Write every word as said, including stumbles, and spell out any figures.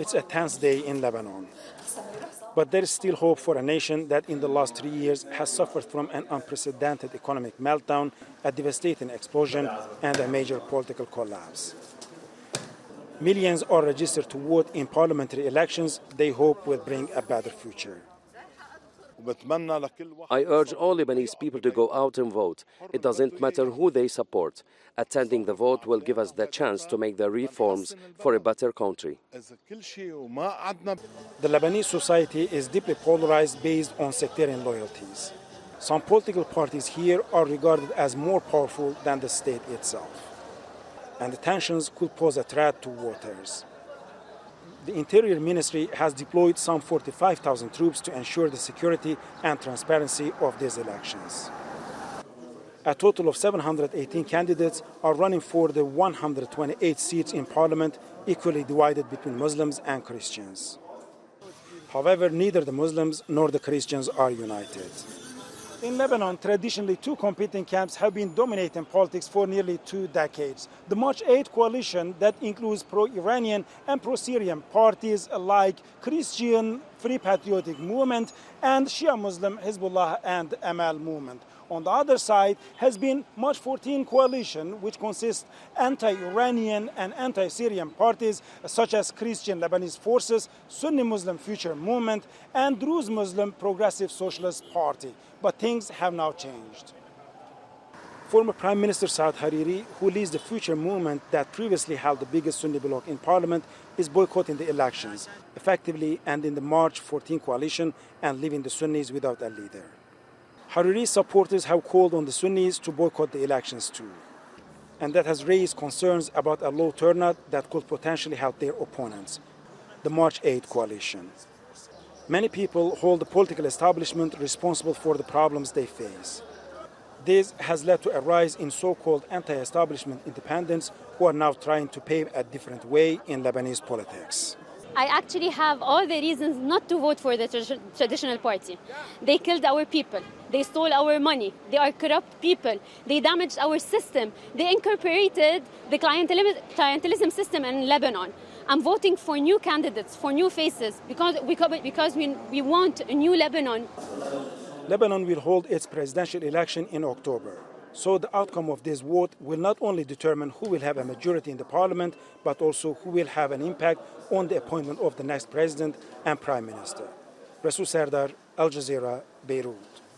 It's a tense day in Lebanon. But there is still hope for a nation that in the last three years has suffered from an unprecedented economic meltdown, a devastating explosion, and a major political collapse. Millions are registered to vote in parliamentary elections they hope will bring a better future. I urge all Lebanese people to go out and vote. It doesn't matter who they support. Attending the vote will give us the chance to make the reforms for a better country. The Lebanese society is deeply polarized based on sectarian loyalties. Some political parties here are regarded as more powerful than the state itself, and the tensions could pose a threat to voters. The Interior Ministry has deployed some forty-five thousand troops to ensure the security and transparency of these elections. A total of seven hundred eighteen candidates are running for the one hundred twenty-eight seats in parliament, equally divided between Muslims and Christians. However, neither the Muslims nor the Christians are united. In Lebanon, traditionally, two competing camps have been dominating politics for nearly two decades. The March eighth coalition that includes pro-Iranian and pro-Syrian parties like Christian Free Patriotic Movement and Shia Muslim Hezbollah and Amal Movement. On the other side has been March fourteenth coalition, which consists anti-Iranian and anti-Syrian parties such as Christian Lebanese Forces, Sunni Muslim Future Movement, and Druze Muslim Progressive Socialist Party. But things have now changed. Former Prime Minister Saad Hariri, who leads the Future Movement that previously held the biggest Sunni bloc in parliament, is boycotting the elections, effectively ending the March fourteenth coalition and leaving the Sunnis without a leader. Hariri's supporters have called on the Sunnis to boycott the elections too, and that has raised concerns about a low turnout that could potentially help their opponents, the March eighth coalition. Many people hold the political establishment responsible for the problems they face. This has led to a rise in so-called anti-establishment independents who are now trying to pave a different way in Lebanese politics. I actually have all the reasons not to vote for the tra- traditional party. They killed our people. They stole our money. They are corrupt people. They damaged our system. They incorporated the clientelism, clientelism system in Lebanon. I'm voting for new candidates, for new faces, because, because we, we want a new Lebanon. Lebanon will hold its presidential election in October. So the outcome of this vote will not only determine who will have a majority in the parliament, but also who will have an impact on the appointment of the next president and prime minister. Rasul Sardar, Al Jazeera, Beirut.